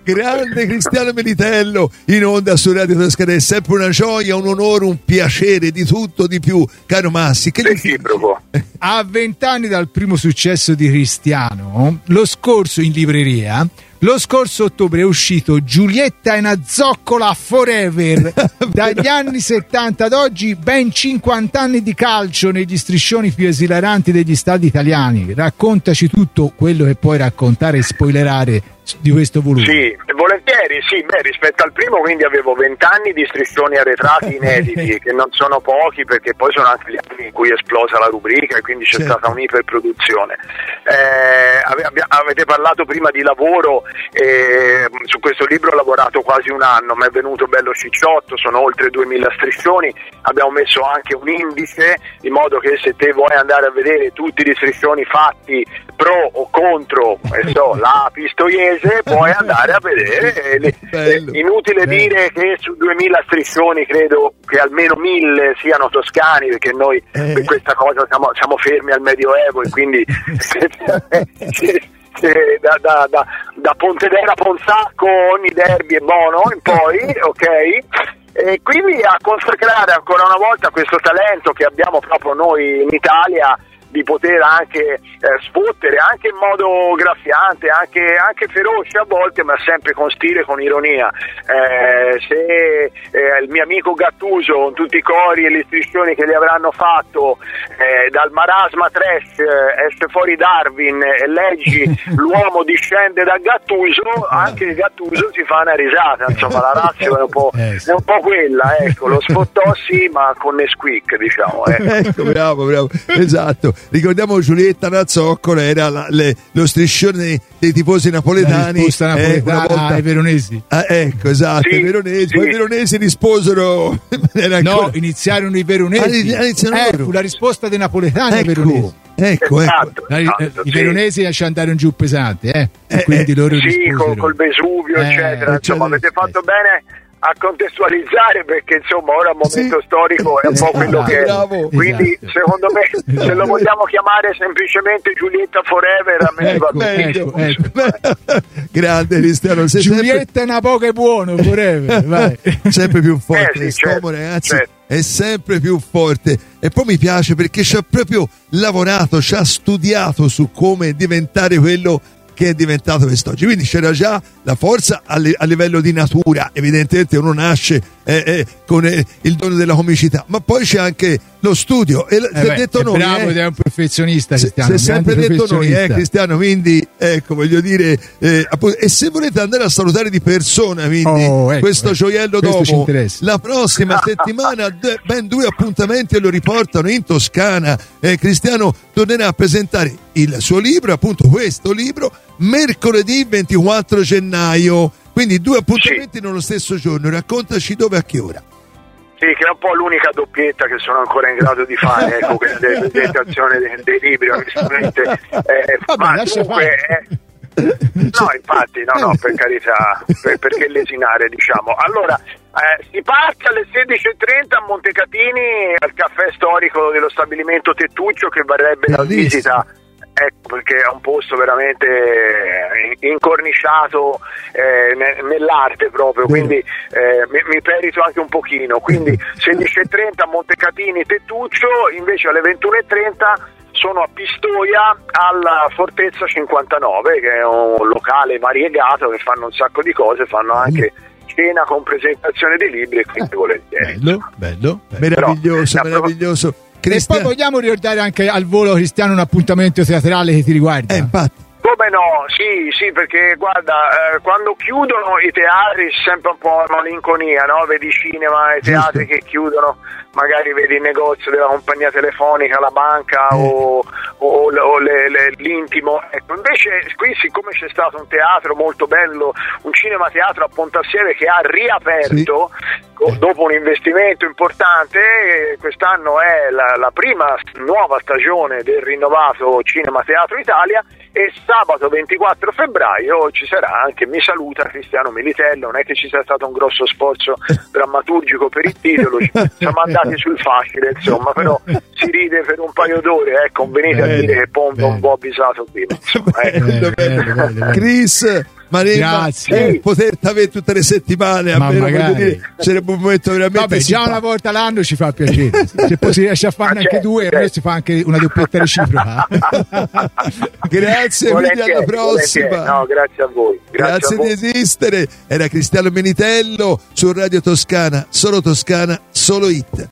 Grande Cristiano Militello in onda su Radio Toscana, è sempre una gioia, un onore, un piacere, di tutto di più, caro Massi. Che a 20 anni dal primo successo di Cristiano, lo scorso in libreria, lo scorso ottobre è uscito Giulietta è una zoccola forever. Dagli anni 70 ad oggi ben 50 anni di calcio negli striscioni più esilaranti degli stadi italiani. Raccontaci tutto quello che puoi raccontare e spoilerare di questo volume. Sì, volentieri, sì, rispetto al primo quindi avevo 20 anni di striscioni arretrati inediti, che non sono pochi perché poi sono anche gli anni in cui è esplosa la rubrica e quindi c'è stata un'iperproduzione. Avete parlato prima di lavoro, su questo libro ho lavorato quasi un anno, mi è venuto bello cicciotto, sono oltre 2000 striscioni, abbiamo messo anche un indice in modo che se te vuoi andare a vedere tutti gli striscioni fatti pro o contro la Pistoiese puoi andare a vedere. Inutile dire che su 2000 striscioni credo che almeno 1000 siano toscani, perché noi per questa cosa siamo fermi al Medioevo e quindi da Pontedera a Ponsacco ogni derby è buono in poi, ok? E quindi a consacrare ancora una volta questo talento che abbiamo proprio noi in Italia, di poter anche sfottere anche in modo graffiante, anche feroce a volte, ma sempre con stile, con ironia. Se il mio amico Gattuso, con tutti i cori e le striscioni che gli avranno fatto, dal marasma trash esce fuori Darwin e leggi l'uomo discende da Gattuso, anche Gattuso si fa una risata, insomma la razza è un po' quella, ecco, lo sfottò sì, ma con Nesquik, diciamo. Ecco, bravo, esatto. Ricordiamo Giulietta Nazzoccola, era lo striscione dei tifosi napoletani, napoletana ai veronesi. Ecco, esatto, i veronesi. Poi i veronesi risposero. Iniziarono i veronesi. Fu la risposta dei napoletani ai veronesi. Ecco. I veronesi ci andarono giù pesante, quindi loro risposero. Col Vesuvio, eccetera. Insomma, avete fatto bene a contestualizzare, perché insomma ora il momento storico è un po' quello che è, quindi secondo me se lo vogliamo chiamare semplicemente Giulietta Forever a me va bene. Grande Cristiano, Giulietta è una poca buono Forever, vai. Sempre più forte, ragazzi, è sempre più forte. E poi mi piace perché ci ha proprio lavorato, ci ha studiato su come diventare quello che è diventato quest'oggi. Quindi c'era già la forza a livello di natura, evidentemente uno nasce con il dono della comicità, ma poi c'è anche lo studio e detto noi, bravo, ed è un professionista, Cristiano, si è sempre detto noi, Cristiano, quindi ecco, voglio dire, e se volete andare a salutare di persona, quindi questo gioiello dopo, la prossima settimana ben 2 appuntamenti lo riportano in Toscana. Cristiano tornerà a presentare il suo libro, appunto questo libro, mercoledì 24 gennaio, quindi 2 appuntamenti nello stesso giorno. Raccontaci dove, a che ora. Sì, che è un po' l'unica doppietta che sono ancora in grado di fare, ecco, quella della presentazione dei libri, onestamente. Ma comunque no, infatti, no, per carità, perché lesinare, diciamo. Allora, si parte alle 16:30 a Montecatini, al caffè storico dello stabilimento Tettuccio, che varrebbe la visita. Ecco, perché è un posto veramente incorniciato nell'arte proprio, quindi mi perito anche un pochino. Quindi 16:30 a Montecatini Tettuccio, invece alle 21:30 sono a Pistoia alla Fortezza 59, che è un locale variegato che fanno un sacco di cose, fanno anche cena con presentazione di libri, e quindi volentieri. Bello. Meraviglioso. E poi vogliamo ricordare anche al volo, Cristiano, un appuntamento teatrale che ti riguarda? Infatti. Come no, sì, perché guarda, quando chiudono i teatri c'è sempre un po' malinconia, no? Vedi i cinema, i teatri che chiudono, magari vedi il negozio della compagnia telefonica, la banca o l'intimo. Ecco, invece qui, siccome c'è stato un teatro molto bello, un cinema teatro a Pontassieve che ha riaperto dopo un investimento importante, quest'anno è la prima nuova stagione del rinnovato Cinema Teatro Italia, e sabato 24 febbraio ci sarà anche Mi saluta Cristiano Militello. Non è che ci sia stato un grosso sforzo drammaturgico per il titolo, siamo andati sul facile, insomma, però si ride per un paio d'ore, venite a dire che Pompa un po' avvisato prima, insomma, Chris, Maremma, poterti avere tutte le settimane, a me voglio dire, sarebbe un momento veramente vabbè, già una volta l'anno ci fa piacere. Se poi si riesce a farne anche due, allora si fa anche una doppietta reciproca. Grazie, quindi alla prossima. No, grazie a voi. Grazie di esistere. Era Cristiano Menitello su Radio Toscana, solo Toscana, solo hit.